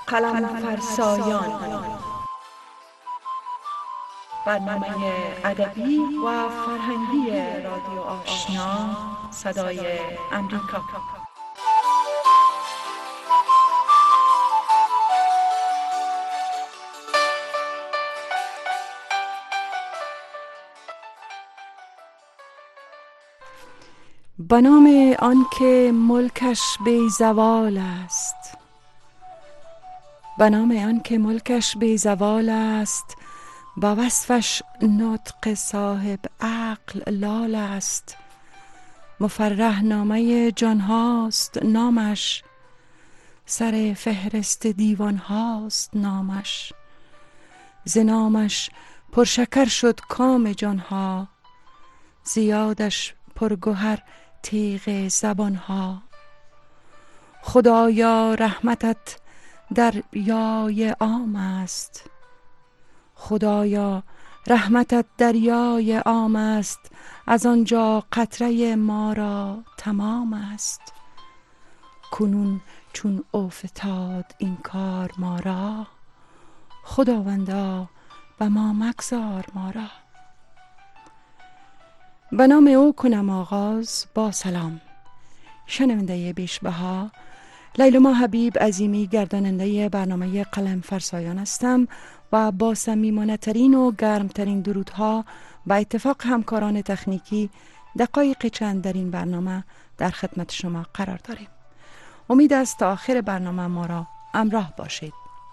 قلم فرسایان، برنامه ادبی و فرهنگی رادیو آشنا صدای امریکا. به نام آنکه ملکش بی زوال است، به نام آنکه ملکش بی زوال است، با وصفش نطق صاحب عقل لال است. مفرح نامه جان هاست نامش، سر فهرست دیوان هاست نامش. ز نامش پرشکر شد کام جان ها، زیادش پرگوهر تیغ زبان ها. خدایا رحمتت دریای عام است، خدایا رحمتت دریای عام است. از آنجا قطره ما را تمام است. کنون چون افتاد این کار ما را، خداوندا به ما مگذار ما را. به نام او کنم آغاز با سلام. شنونده بیش‌بها، لیلما حبیب عظیمی گرداننده برنامه قلم فرسایان هستم و با صمیمانه‌ترین و گرمترین درودها با اتفاق همکاران تکنیکی دقایق چند در این برنامه در خدمت شما قرار داریم. امید است تا آخر برنامه ما را همراه باشید.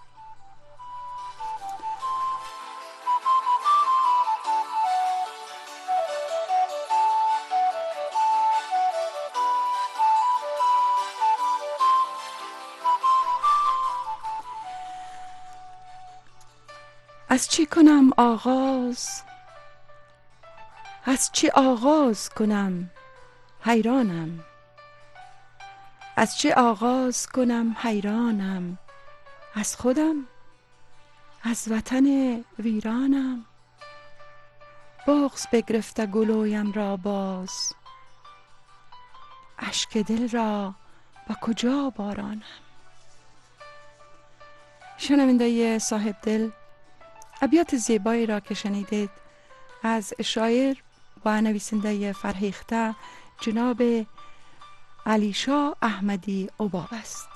از چی کنم آغاز، از چی آغاز کنم حیرانم، از چی آغاز کنم حیرانم. از خودم، از وطن ویرانم. بغض بگرفته گلویم را باز، اشک دل را به کجا بارانم. شنونده صاحب دل، ابیات زیبایی را که شنیدید از شاعر و نویسنده فرهیخته جناب علیشاه احمدی عباب است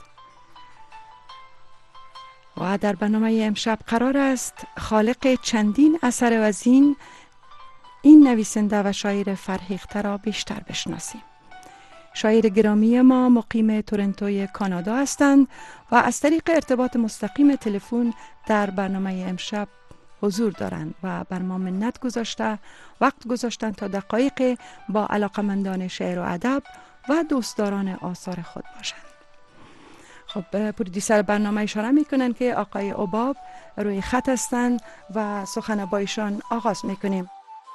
و در برنامه امشب قرار است خالق چندین اثر وزین این نویسنده و شاعر فرهیخته را بیشتر بشناسیم. شاعر گرامی ما مقیم تورنتوی کانادا هستند و از طریق ارتباط مستقیم تلفن در برنامه امشب حضور دارند و بر ما منت گذاشته وقت گذاشتند تا دقایق با علاقمندان شعر و ادب و دوستداران آثار خود باشند. خب پرودیوسر برنامه اشاره میکنن که آقای عباب روی خط هستند و سخن با ایشان آغاز میکنیم.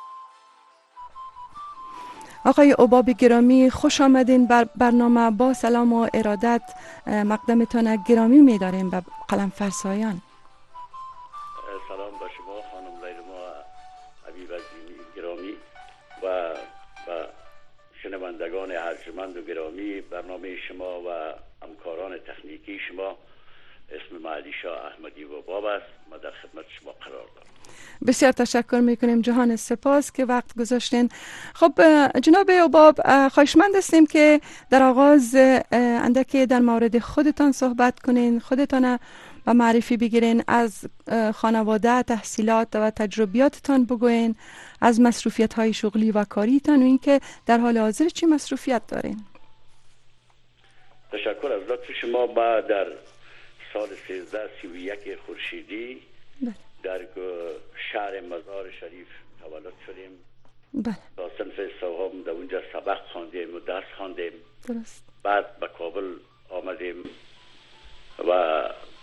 آقای عباب گرامی، خوش آمدین بر برنامه. با سلام و ارادت مقدمتان گرامی می‌داریم به قلم فرسایان. سلام با شما خانم لیلما حبیب عظیمی گرامی و شنوندگان ارجمند و گرامی برنامه شما و همکاران تکنیکی شما. اسم علیشاه احمدی عباب است. ما در خدمت شما قرار دارم. بسیار تشکر میکنیم، جهان سپاس که وقت گذاشتین. خب جناب عباب، خواهشمند هستیم که در آغاز اندکی در مورد خودتان صحبت کنین، خودتان و معرفی بگیرین، از خانواده، تحصیلات و تجربیاتتان بگوین، از مصروفیت های شغلی و کاریتان و اینکه در حال حاضر چی مصروفیت دارین. تشکر از لطف شما. ما در سال 1331 خورشیدی در شهر مزار شریف تولد شدیم. بله. تا صنف سوم در اونجا سبق خواندیم و درس خواندیم. درست. بعد به کابل آمدیم و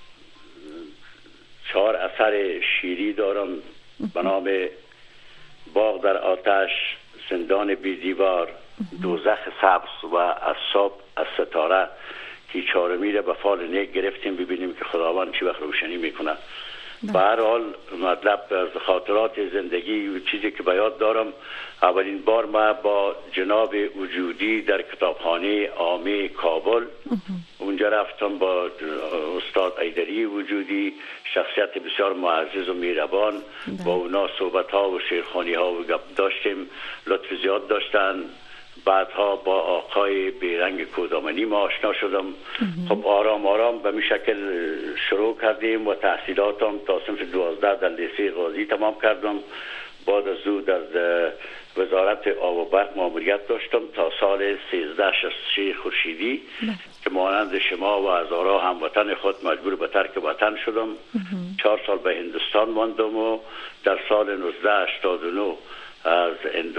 4 اثر شیری دارم به نام باغ در آتش، زندان بی دیوار، دوزخ سبز و از صبح از ستاره که 4می را به فال نیک گرفتیم. ببینیم که خداوند چی وقت روشنی میکنه به هر حال مطلب از خاطرات زندگی و چیزی که به یاد دارم، اولین بار ما با جناب وجودی در کتابخانه عامه کابل اونجا رفتم، با استاد ایدری وجودی، شخصیت بسیار معزز و مهربان، با اونا صحبت ها و شعرخوانی ها و گپ داشتیم، لطف زیاد داشتن. بعدها با آقای بیرنگ کودامنی ما آشنا شدم. خب آرام آرام به می شکل شروع کردیم و تحصیلاتم تا صنف 12 در لیسه غازی تمام کردم. بعد از او در وزارت آب و برق ماموریت داشتم تا سال 1366 خورشیدی که مانند شما و هزارها هموطن خود مجبور به ترک وطن شدم. 4 سال به هندوستان ماندم و در سال 1989 از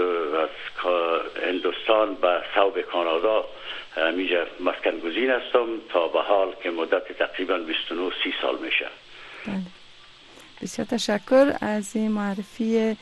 هندوستان به صوب کانادا میجا مسکن گزین هستم تا به حال که مدت تقریبا 29-30 سال میشه. بسیار تشکر از این معرفی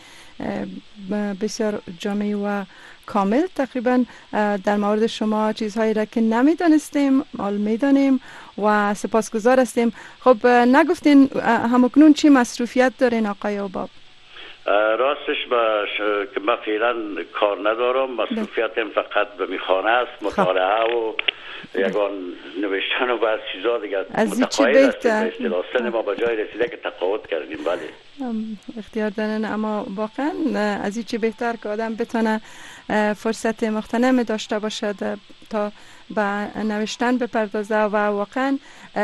بسیار جامع و کامل. تقریبا در مورد شما چیزهایی را که نمیدانستیم حال میدانیم و سپاسگزار هستیم. خب نگفتین همکنون چی مصروفیت دارین آقای اوباب؟ راستش که من فعلا کار ندارم، مصروفیتم فقط به میخانه است، مطالعه و یگان نوشتن و بعض چیزا دیگه. متقاعد هستیم به اصطلاح سن ما به جای رسیده که تقاعد کردیم. بله اختیار دارن، اما واقعا از این چی بهتر که آدم بتونه فرصت مغتنم داشته باشد تا به نوشتن بپردازه و واقعا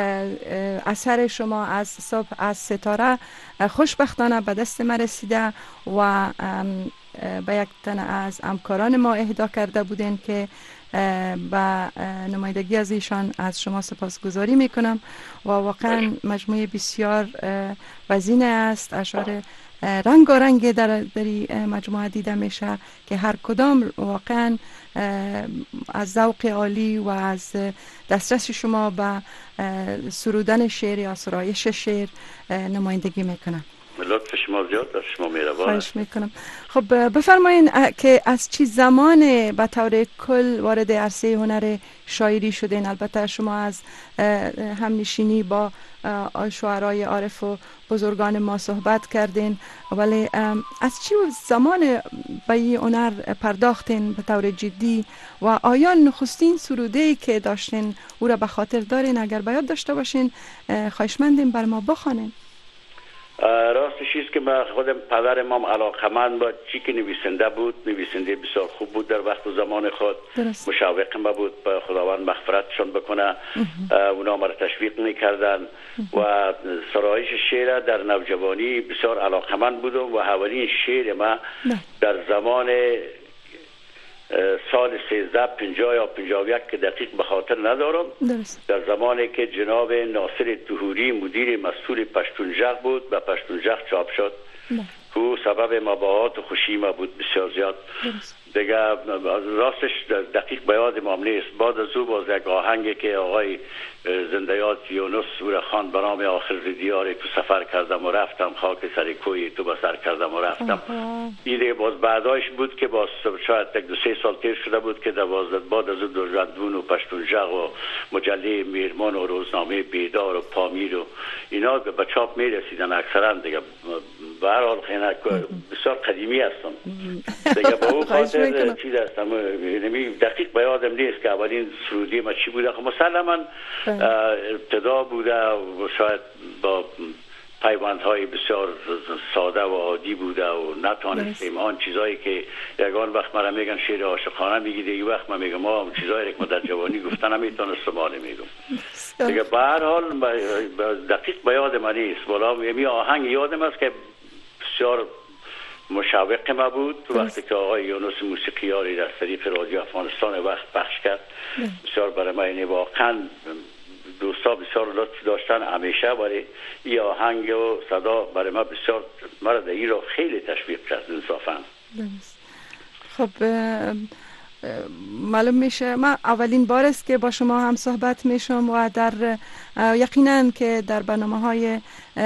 اثر شما از صبح از ستاره خوشبختانه به دست ما رسیده و به یک تن از همکاران ما اهدا کرده بودین که با نمایندگی از ایشان از شما سپاسگزاری میکنم و واقعا مجموعه بسیار وزین است. اشعار رنگارنگ در مجموعه دیده میشه که هر کدام واقعا از ذوق عالی و از دسترس شما به سرودن شعر یا سرایش شعر نمایندگی میکنم. لطف شما زیاد در شما مهربان. خواهش میکنم. خب بفرمایین که از چی زمان به طور کل وارد عرصه هنر شاعری شدین؟ البته شما از همنشینی با شاعرای عارف و بزرگان ما صحبت کردین، ولی از چی زمان به این هنر پرداختین به طور جدی و آیا نخستین سروده‌ای که داشتین او را به خاطر دارین؟ اگر به یاد داشته باشین خواهشمندیم بر ما بخوانین. راستش است که من خودم پدرم هم علاقمند با چی که نویسنده بود، نویسنده بسیار خوب بود در وقت و زمان خود. مشوق ما بود، به خداوند مغفرتشون بکنه. اونا ما را تشویق میکردن و سرایش شعر در نوجوانی بسیار علاقمند بودم و اولین شعر ما در زمان سال 1350 یا 51 که دقیق به خاطر ندارم، در زمانی که جناب ناصر طهوری مدیر مسئول پشتونژق بود و پشتونژق چاپ شد که سبب مباهات و خوشی ما بود بسیار زیاد. دیگه راستش دقیق به یادم نیست. بعد از او باز یک آهنگی که آقای زنده یاد یونس خان به نام آخر دیار تو سفر کردم و رفتم، خاک سر کوی تو بسر کردم و رفتم. این باز بعدایش بود که باز شاید 2-3 سال تیر شده بود که بعد از او دوجندون و پشتونژق و مجله میرمان و روزنامه بیدار و پامیر و اینا به چاپ می رسیدن اکثرا. دیگه به هر حال بسیار قدیمی هستم دیگه. با اون خاطر چیز هستم، دقیق به یادم نیست که اولین سرودی ما چی بوده. مسلما ابتدا بوده و شاید با پیوندهای بسیار ساده و عادی بوده و نتانستیم آن چیزایی که یگان وقت مرا میگن شعر عاشقانه میگیده، یک وقت من میگم ما چیزایی که ما در جوانی گفتن نمیتونستم میگم دیگه. به هر حال دقیق به یاد من نیست، ولی می آهنگ یادم است که بسیار مشوق ما بود وقتی که آقای یونس موسیقیاری در طریق رادیو افغانستان وقت پخش کرد. بسیار برای من واقعا دوستا بسیار لطف داشتن همیشه، ولی این آهنگ و صدا برای من بسیار مرا در این را خیلی تشویق کرد انصافا. خب معلوم میشه من اولین بار است که با شما هم صحبت میشم و در یقینا که در برنامه‌های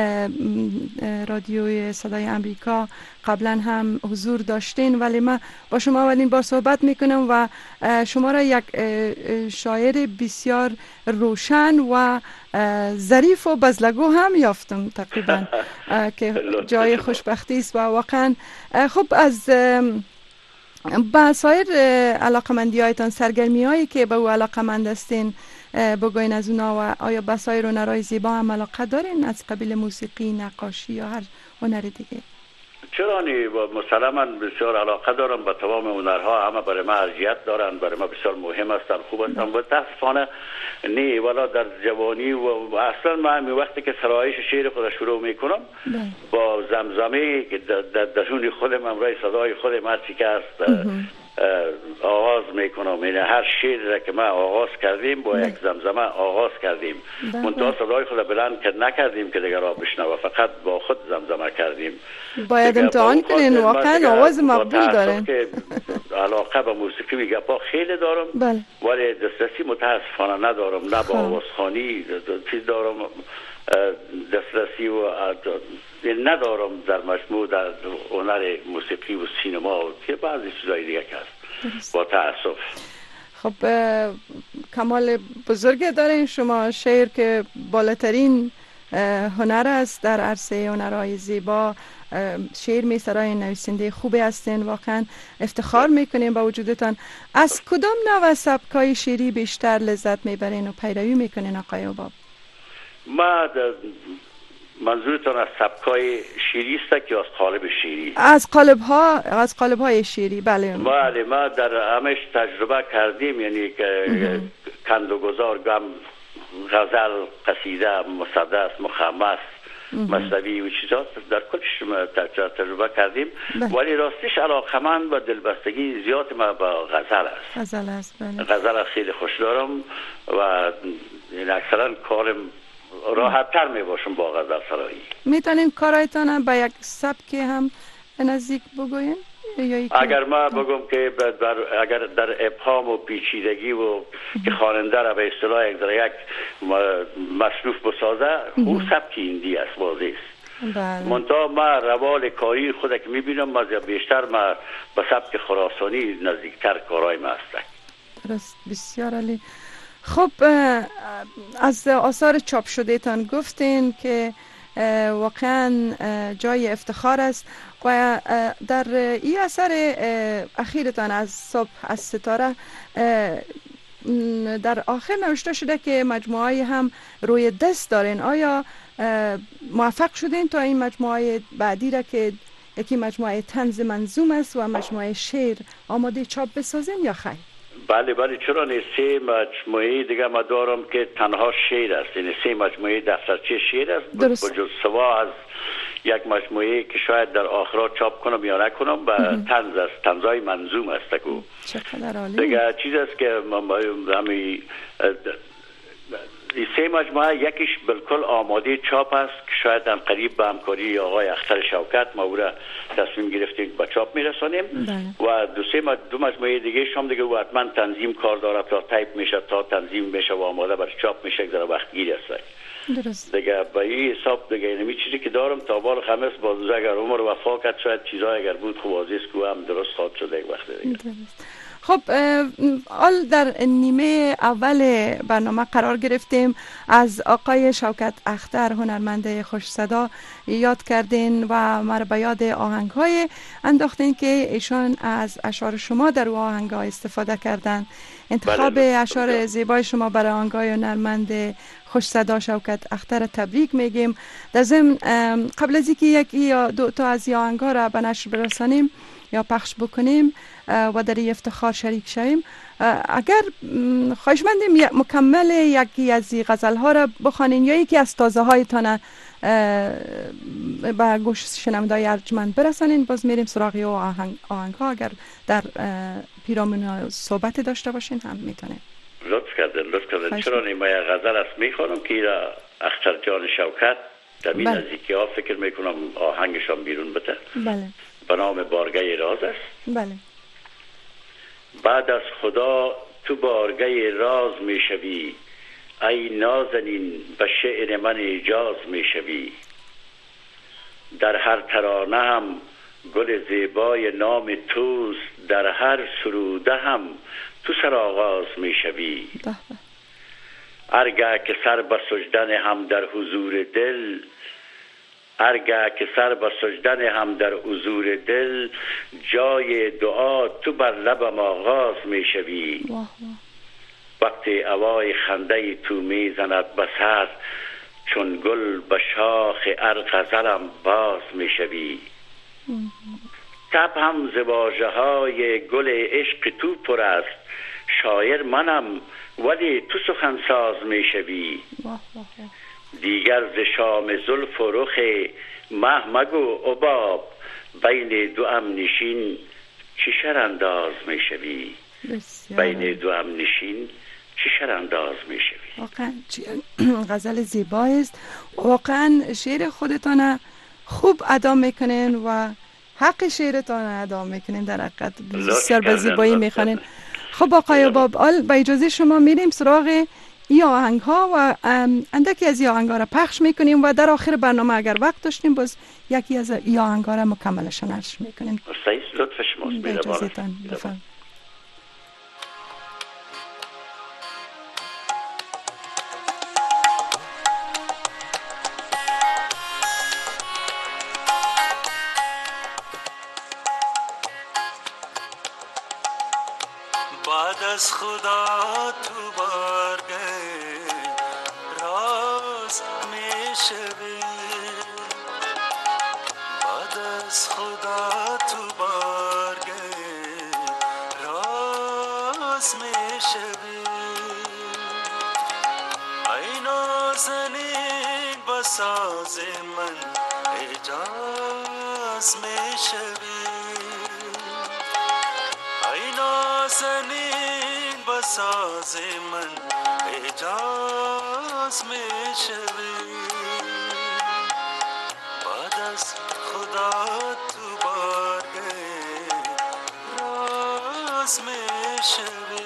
رادیوی صدای امریکا قبلا هم حضور داشتین، ولی من با شما اولین بار صحبت میکنم و شما را یک شاعر بسیار روشن و ظریف و بزلگو هم یافتم تقریبا که جای خوشبختی است و واقعا خب از با سایر علاقمندی هایتان سرگرمی هایی که به او علاقمند هستین بگوین از اونا و آیا به سایر هنرهای زیبا هم علاقه دارین از قبیل موسیقی، نقاشی یا هر هنر دیگه؟ چرا نی مسلما بسیار علاقه دارم به تمام هنرها، همه برای من ارجحیت دارن، برای من بسیار مهم هستن، خوب هستن. و متاسفانه نی ولا در جوانی و اصلا من وقتی که سرایش شعر خود شروع میکنم با زمزمه که درون خودم امرای صدای خودم هر چی که هست آغاز میکنم. یعنی هر شعر را که ما آغاز کردیم با یک زمزمه آغاز کردیم، منتها صدای خود بلند نکردیم که دیگر را بشنوه، فقط با خود زمزمه کردیم. باید امتحان کنین، واقعا آواز مقبول دارین. که علاقه به موسیقی و گپا خیلی دارم ولی دسترسی متاسفانه ندارم، نه با آوازخوانی چیز دارم دسترسی و ندارم در مجموع در هنر موسیقی و سینما که بعضی چیزای دیگه هست با تأسف. خب کمال بزرگ دارین شما، شعر که بالاترین هنر است در عرصه هنرهای زیبا، شعر می سرای نویسنده خوبی هستین، واقعا افتخار میکنین با وجودتان. از کدام نوع سبکای شعری بیشتر لذت میبرین و پیروی میکنین آقای عباب؟ ما منظورتان از سبکای شعری است که از قالب شعری؟ از قالب های شعری. بله ما در همش تجربه کردیم، یعنی که کندوگذار، گم، غزل، قصیده، مصدس، مخمس، مصنوی و چیزا در کلش تجربه کردیم. ولی راستش علاقمند و دلبستگی زیاد ما با غزل است. غزل خیلی خوش دارم و اکثرا کارم راحت تر می باشم با غزل سرایی. میتونین کارایتان به یک سبک هم نزدیک بگوین؟ اگر ما بگم که اگر در ابهام و پیچیدگی و که خواننده را به اصطلاح یک مصروف بسازه، او سبک هندی است، واضح است. منتها ما روال کاری خود که میبینم بیشتر ما به سبک خراسانی نزدیکتر کارای ما است. درست، بسیار عالی. خب از آثار چاپ شده تان گفتین که واقعا جای افتخار است و در این اثر اخیرتان از صبح از ستاره در آخر نوشته شده که مجموعه هم روی دست دارین. آیا موفق شدین تا این مجموعه بعدی را که یکی مجموعه طنز منظوم است و مجموعه شعر آماده چاپ بسازین یا خیر؟ بله چرا نه. 3 مجموعه دیگه ما دارم که تنها شعر است، یعنی 3 مجموعه دفترچه شعر است بجز سوا از یک مجموعه که شاید در آخرات چاپ کنم یا نکنم و طنز است، طنزهای منظوم است. چقدر عالی. دیگه چیز است که همین 3 مجموعه یکیش بالکل آماده چاپ است که شاید هم قریب به همکاری آقای اختر شوکت ما او را تصمیم گرفتیم به چاپ میرسانیم و دو مجموعه دیگه شام دیگه و حتما تنظیم کار داره تا تایپ میشه، تا تنظیم میشه و آماده برای چاپ میشه، در وقت گیر است. درست. دیگه با این حساب دیگه اینمی چیزی که دارم تا بال خمس باز اگر عمر وفا کرد شاید چیزای اگر بود خوب عزیز که هم درست خواهد شده یک وقت دیگه. درست. خب حال در نیمه اول برنامه قرار گرفتیم، از آقای شوکت اختر هنرمند خوش صدا یاد کردین و مرا به یاد آهنگ‌های انداختین که ایشان از اشعار شما در او آهنگ‌ها استفاده کردن. انتخاب اشعار زیبای شما برای آهنگ‌های هنرمند خوش صدا شوکت اختر تبریک میگیم. در ضمن قبل از اینکه یکی یا دو تا از این آهنگ‌ها را به نشر برسانیم یا پخش بکنیم و در افتخار شریک شویم، اگر خواهشمندیم مکمل یکی از این غزل‌ها را بخوانین یا یکی از تازه هایتان به گوش شنوندگان ارجمند برسانین، باز میریم سراغ آهنگ‌ها. اگر در پیرامون صحبت داشته باشین هم میتونه. لطف کردن. چرا نیمه غزل است میخوانم که ایرا اختر جان شوکت در این نزدیکی ها فکر میکنم آهنگشان بیرون بده. بله. به نام بارگه راز است. بله. بعد از خدا تو بارگه راز می شوی، ای نازنین به شعر من اجاز می شوی. در هر ترانه هم گل زیبای نام توست، در هر سروده هم تو سرآغاز می شوی. ارگه که سر به سجدن هم در حضور دل، ارگه که سر به سجدن هم در حضور دل، جای دعا تو بر لبم آغاز می شوی. وقتی هوای خنده تو می زند به سر، چون گل به شاخ ارغزلم باز می شوی. تب هم ز واژه های گل عشق تو پر است، شاعر منم ولی تو سخنساز می شوی. دیگر ز شام زلف و رخ مه مگو حباب، بین دو هم نشین چه شرانداز می شوی. بین دو هم نشین چه شرانداز می شوی. واقعا غزل زیبایی است. واقعا شعر خودتان خوب ادا میکنین و حق شعرتان ادا میکنین، در حقیقت بسیار به زیبایی میخوانین. خب آقای حباب، با اجازه شما میریم سراغ ای آهنگ ها و اندکی از ای آهنگ ها را پخش میکنیم و در آخر برنامه اگر وقت داشتیم باز یکی از ای آهنگ ها را مکملش نشر میکنیم. لطف شماست. به اجازهتان بفرمایید. بعد از خدا تو بارگه راز میشوی، بعد از خدا تو بارگه راز میشوی. ای نازنین با ساز من اجاز میشوی، ای نازنین با ساز من اجاز می شوی. بعد از خدا تو بارگه راز می شوی.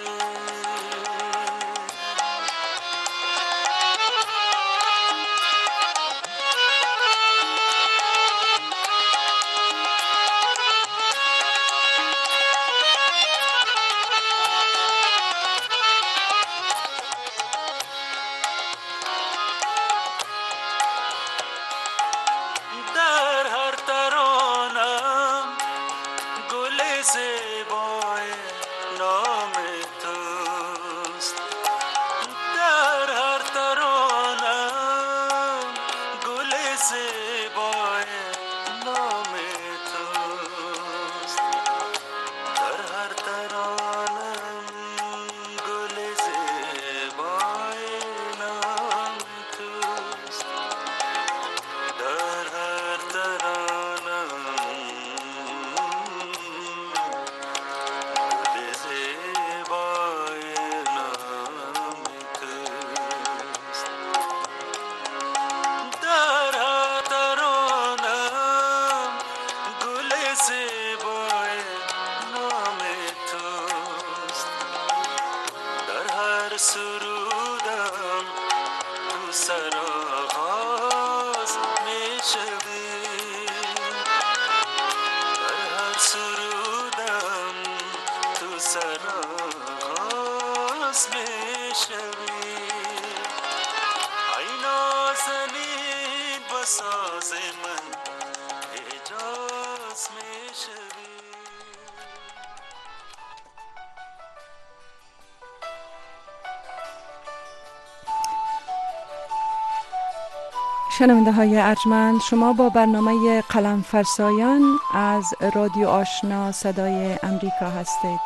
شنونده های ارجمند، شما با برنامه قلم فرسایان از رادیو آشنا صدای امریکا هستید.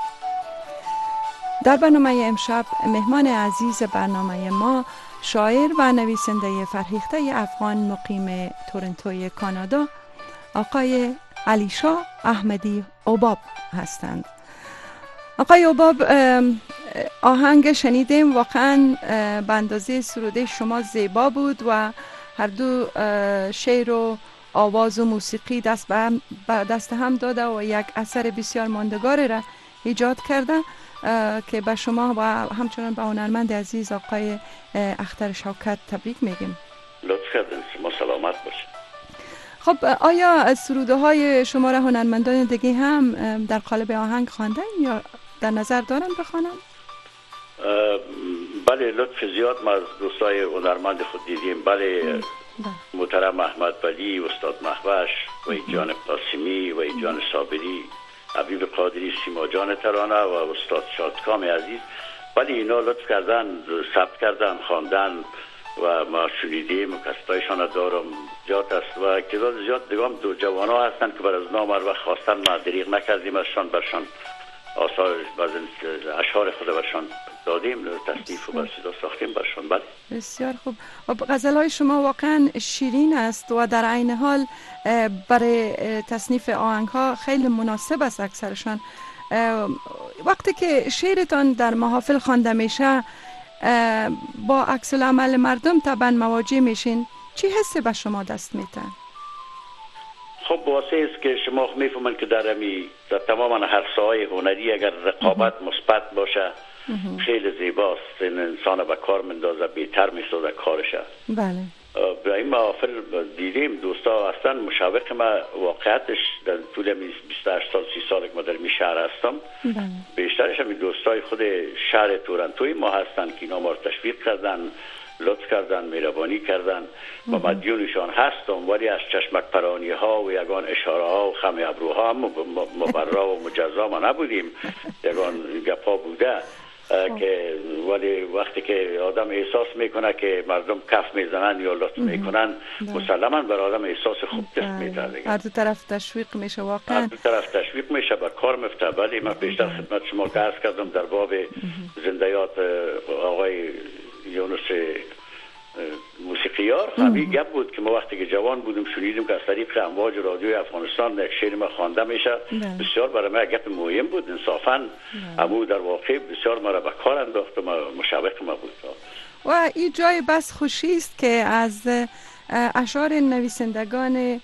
در برنامه امشب مهمان عزیز برنامه ما شاعر و نویسنده فرهیخته افغان مقیم تورنتوی کانادا آقای علیشاه احمدی حباب هستند. آقای حباب، آهنگ شنیدیم، واقعا به اندازه سروده شما زیبا بود و هر دو شعر و آواز و موسیقی دست هم داده و یک اثر بسیار ماندگار را ایجاد کرده که به شما و همچنان به هنرمند عزیز آقای اختر شوکت تبریک میگیم. لطف کردین، شما سلامت باشید. خب آیا سروده های شما را هنرمندان دیگه هم در قالب آهنگ خواندن یا در نظر دارن بخوانن؟ بله، لطف زیاد ما از دوستای هنرمند خود دیدیم. بله، محترم احمد ولی، استاد محوش و جان قاسمی و جان صابری، حبیب قادری، سیما جان ترانه و استاد شادکام عزیز. بله، اینا لطف کردن، ثبت کردن، خواندن و ما شنیدیم و کسایشان دارم جات است و اکتداد زیاد دیگم دو جوان ها هستند که بر از نام و خواستن ما دریغ نکردیم ازشان، برشان آثار اشعار خود برشان دادیم، تصنیف و برسیدا ساختیم برشان. بله، بسیار خوب. غزل های شما واقعا شیرین است و در عین حال برای تصنیف آهنگ ها خیلی مناسب است. اکثرشان وقتی که شعرتان در محافل خوانده میشه با عکس العمل مردم طبعا مواجه میشین، چی حسی به شما دست میده؟ خب واسه است که شما میفهمن که در تماما هر ساحه هنری اگر رقابت مثبت باشه خیلی زیباست. این انسان به کار مندازه، بهتر میسازه کارشه. بله، به این محافل دیدیم دوستا هستن مشوق ما. واقعیتش در طول 28 سال 30 سال که ما در می شهر هستم، بیشترش همین دوستای خود شهر تورنتوی ما هستن که اینا ما رو تشویق کردن، لطف کردن، مهربانی کردن و مدیونشان هستم. ولی از چشمک پرانی ها و یگان اشاره ها و خم ابروها هم مبرا و مجزا ما نبودیم. یگان گپا بوده که ولی وقتی که آدم احساس میکنه که مردم کف میزنن یا لطف میکنن، مسلما بر آدم احساس خوب دست میده. هر دو طرف تشویق میشه، واقعا هر دو طرف تشویق میشه، با کار مفته. ولی من بیشتر خدمت شما عرض کردم در باب زندیات آقای یونس موسیقیار. همین گپ بود که ما وقتی که جوان بودیم شنیدیم که از طریق امواج رادیوی افغانستان یک شعر ما خوانده میشه. بسیار برای ما گپ مهم بود انصافا. امو در واقع بسیار ما را به کار انداخت و مشوق ما بود. و این جای بس خوشی است که از اشعار نویسندگان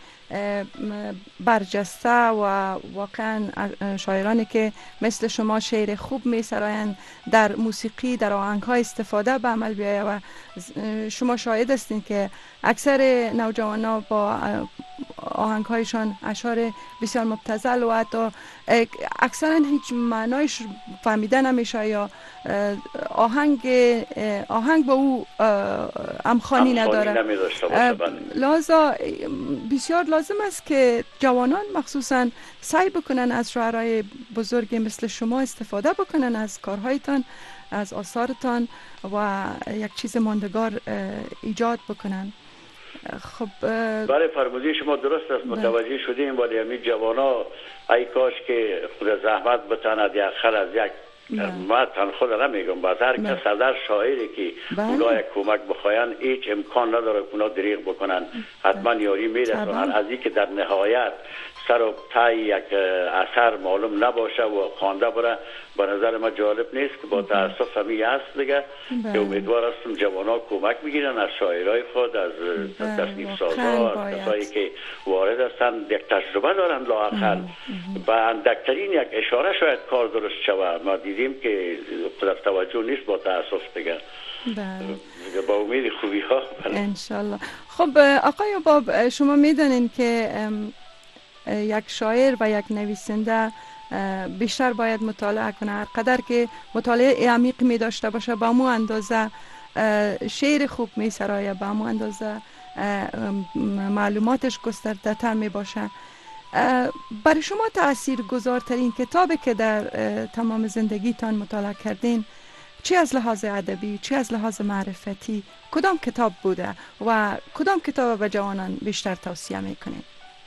برجسته و واقعا شاعرانی که مثل شما شعر خوب می سرایند در موسیقی، در آهنگ ها استفاده به عمل بیاید و شما شاهد هستین که اکثر نوجوانان با آهنگ هایشان اشعار بسیار مبتذل و حتی اکثرا هیچ معنایش فهمیده نمیشه یا آهنگ با او همخوانی نداره. لذا بسیار لازم است که جوانان مخصوصا سعی بکنن از شاعرای بزرگ مثل شما استفاده بکنن از کارهایتان، از آثارتان و یک چیز ماندگار ایجاد بکنن. خب بله، فرمودی شما درست است، متوجه شدیم. ولی همین جوانا ای کاش که خود زحمت بتاند یک خل از یک ما خود نمیگم، باز هر کس از هر شاعری که اونا یک کمک بخواین هیچ امکان نداره که اونا دریغ بکنن. حتما یاری میرسونن. از این که در نهایت سر و تای یک اثر معلوم نباشه و خوانده بره، به نظر ما جالب نیست که با تاسف همی هست دیگه که امیدوار هستم جوانا کمک بگیرن از شاعرای خود، از تصنیف سازها، از کسایی که وارد هستن یک تجربه دارن لااقل و اندکترین یک اشاره شاید کار درست شود. ما دیدیم که در توجه نیست با تاسف دیگه. با امید خوبی ها انشالله. خب آقای باب، شما میدونین که یک شاعر و یک نویسنده بیشتر باید مطالعه کنه. هر قدر که مطالعه عمیق می داشته باشه به همون اندازه شعر خوب می سرایه، به همون اندازه معلوماتش گسترده تر می باشه. برای شما تأثیر گذارترین کتابی که در تمام زندگیتان مطالعه کردین، چی از لحاظ ادبی، چی از لحاظ معرفتی، کدام کتاب بوده و کدام کتاب به جوانان بیشتر توصیه میکنین؟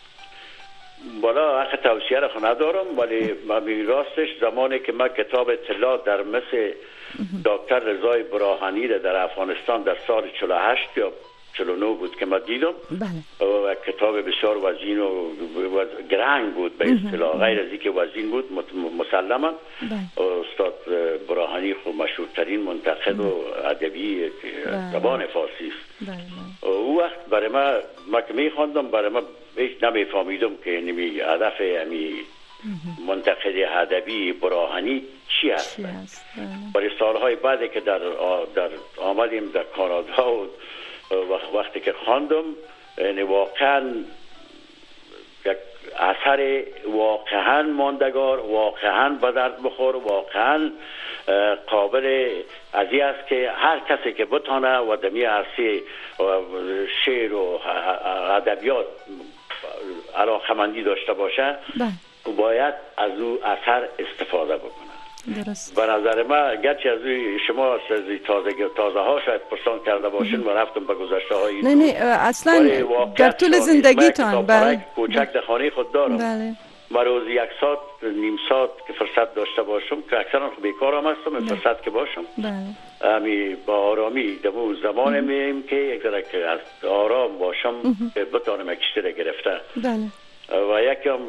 بالا حق توصیه را ندارم، ولی من راستش زمانی که من کتاب اطلاع در مثل دکتر رضای براهنی در افغانستان در سال 48 یا 49 بود که من دیدم. و کتاب بسیار وزین و گرنگ بود به اصطلاح، غیر از اینکه وزین بود مسلما. استاد براهنی خب مشهورترین منتقد و ادبی زبان فارسی است. او وقت برای ما که میخواندم، برای ما هیچ نمیفهمیدم که نمی هدف منتقد ادبی براهنی چی هست؟ برای سالهای بعدی که در آمدیم در کانادا و وقتی که خواندم، یعنی واقعا یک اثر واقعا ماندگار، واقعا به درد بخور، واقعا قابل ازی است که هر کسی که بتانه و دمی عرصه شعر و ادبیات علاقمندی داشته باشه باید از او اثر استفاده بکنه. درست. به نظر من گرچه از شما تازه ها شاید پرسان کرده باشین و رفتم به گذشته های نه اصلا در طول زندگیتان بله کوچک در خانه خود دارم. بله. و روزی 1 ساعت نیم ساعت که فرصت داشته باشم که اکثرا بیکارم هستم، این فرصت که باشم بله امی با آرامی دمو زمان میم که یک ذره که از آرام باشم که بتانم اکشتر گرفته. بله. و یکم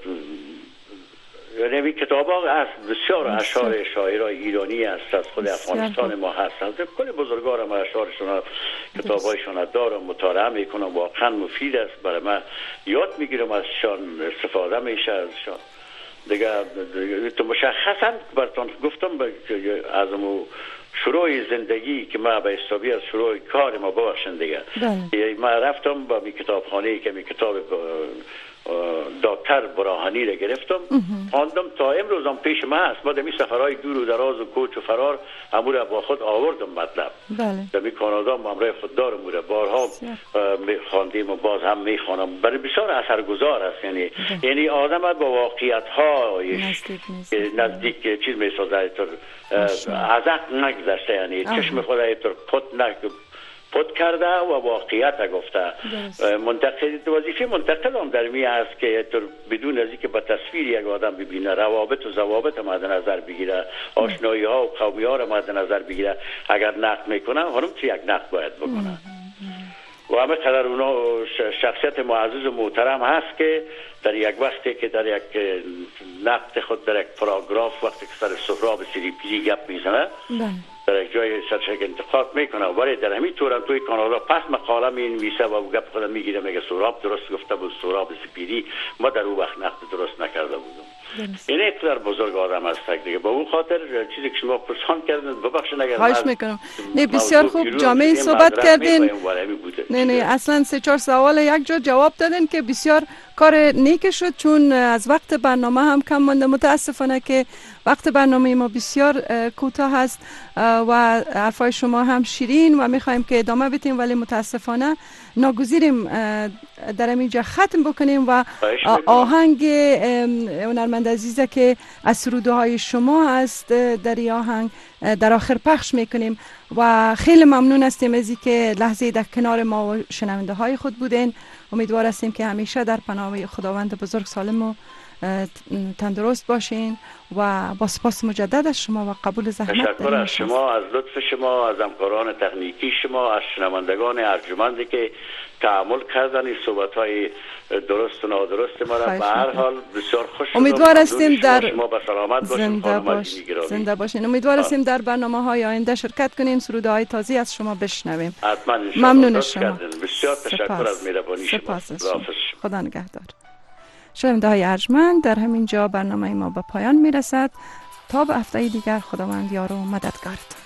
یعنی کتاب ها هست بسیار اشعار شاعرای ایرانی هست از خود افغانستان ما هست، از کل بزرگوارم اشعارشون کتاب هایشون دارم، مطالعه میکنم، واقعا مفید است برای من، یاد میگیرم ازشان، استفاده میشه ازشان دیگه. تو مشخصا براتون گفتم از شروع زندگی که ما به حسابی از شروع کار ما باشن دیگه. ما رفتم با می کتابخانه که می کتاب دکتر براهنی را گرفتم، خواندم تا امروز هم پیش من هست. بعد می سفرهای دور و دراز و کوچ و فرار امور با خود آوردم مطلب. در می کانادا همراه خود دارم امور بارها خواندیم و باز هم می خوانم. برای بسیار اثرگذار است. یعنی آدم با واقعیت های نزدیک چیز می سازه، از عقل نگذشته، یعنی چشم خود ایتر پد کرده و واقعیت گفته. منتقد وظیفه منتقد هم در می است که بدون از اینکه با تصویر یک آدم ببینه، روابط و ضوابط مد نظر بگیره، آشنایی ها و قومی ها را مد نظر بگیره، اگر نقد میکنه هرم چه یک نقد باید بکنه. و همه قدر اونا شخصیت معزز و محترم هست که در یک وقتی که در یک نقد خود در یک پاراگراف وقتی که سر سهراب سریپیری گپ میزنه در یک جای سرشک انتقاد میکنه، ولی در همین طور هم توی کانادا پس مقاله می نویسه و گپ خودم میگیره، میگه سهراب درست گفته بود، سهراب سپیری ما در اون وقت نقد درست نکرده بودم. این اقدار بزرگ آدم است دیگه. با اون خاطر چیزی که شما پرسان کردن ببخشید اگر خواهش میکنم. نه بسیار خوب جامعه صحبت کردین. نه اصلا 3-4 سوال یک جا جواب دادن که بسیار کار نیک شد، چون از وقت برنامه هم کم مونده. متاسفانه که وقت برنامه ما بسیار کوتاه است و حرفای شما هم شیرین و میخوایم که ادامه بدیم، ولی متاسفانه ناگزیریم در اینجا ختم بکنیم و آهنگ هنرمند عزیزه که از سرودهای شما است در این آهنگ در آخر پخش میکنیم و خیلی ممنون هستیم از اینکه لحظه در کنار ما و شنونده های خود بودین. امیدوار هستیم که همیشه در پناه خداوند بزرگ سالم و تندرست باشین و با سپاس مجدد از شما و قبول زحمت. تشکر از شما، از لطف شما، از همکاران تکنیکی شما، از شنوندگان ارجمندی که تحمل کردن این صحبت‌های درست و نادرست ما را. به هر حال بسیار خوش شدم. امیدوار هستیم در شما به سلامت باشین. زنده باشین. امیدوار هستیم در برنامه‌های آینده شرکت کنیم، سروده‌های تازه از شما بشنویم. ممنون شما. بسیار تشکر از مهربانی شما. خدا نگهدار. شنونده های ارجمند، در همین جا برنامه ما به پایان میرسد. تا به هفته دیگر خداوند یار و مددگارتان.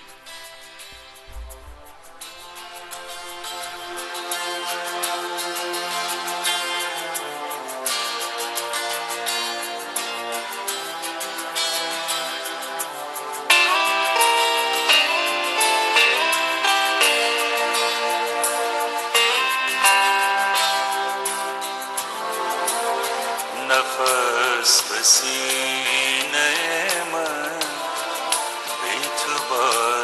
نفس بسینه من بی تو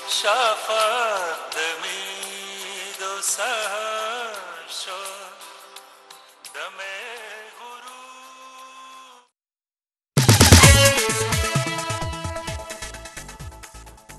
شفق دمید و سهر شد دم